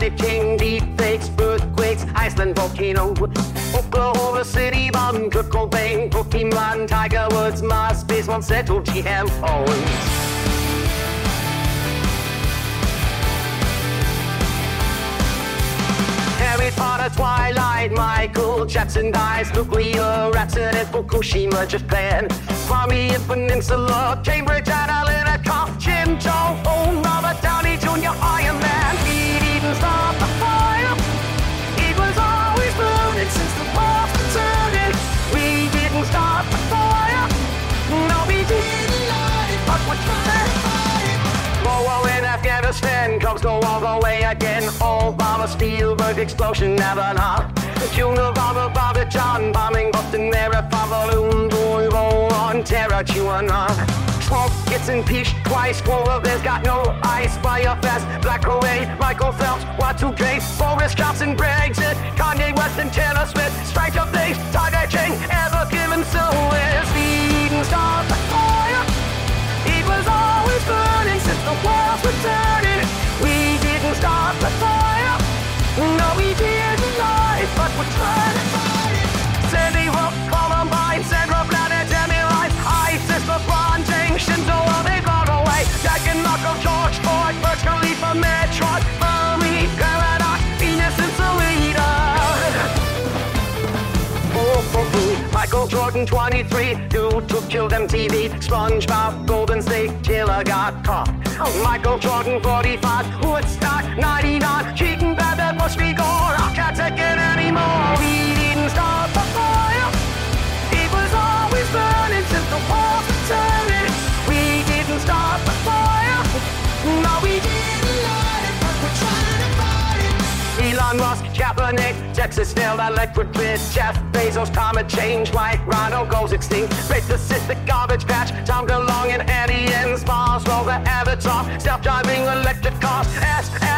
climate change, deep fakes, earthquakes, Iceland volcano, Oklahoma City bomb, Kurt Cobain, Pokemon, Tiger Woods, Mars, Space Monsanto, GMOs. Harry Potter, Twilight, Michael Jackson dies, nuclear accident, Fukushima, Japan, Crimean Peninsula, Cambridge Analytica, Kim Jong-un, Robert Downey Jr., Iron Man. We didn't start the fire, it was always burning since the walls were turning. We didn't start the fire, no we didn't light it, but we're trying to fight it. War in Afghanistan, comes go all the way again. Obama, Spielberg, explosion, never not. June of Robert John, bombing Boston, Marathon, balloon, boy, roll on terror, QAnon. Trump gets impeached twice, polar bears got no ice, fire fast, Black Hole, Michael Phelps, Y2K, Boris Johnson, Brexit, Kanye West and Taylor Smith, strike of things, Tiger King, ever given Suez. We didn't start the fire, it was always burning since the walls were turning. We didn't start the fire, no we didn't lie, but we're trying to fight it. Sandy Hook, Columbine, Sandra Blanchard, Demi Line, ISIS, LeBron James, Shinzo, they got away. Jack and Marco, George Floyd, Burj Khalifa, Metroid, Murray, Paradox, Venus and Selena. Michael Jordan, 23, dude took killed MTV, SpongeBob, Golden State Killer got caught. Michael Jordan, 45, Woodstock, 99, cheating bad, that must be gone. I can't take it anymore. We didn't start the fire, it was always burning since the walls were turning. We didn't start the fire, no we didn't light it, but we're trying to fight it. Elon Musk, Kaepernick, Texas failed electric grid, Jeff Bezos, climate change, White Rhino goes extinct, Rate the Pacific garbage patch, Tom DeLonge and Eddie N. Mars, Rover, Avatar, self-driving electric cars,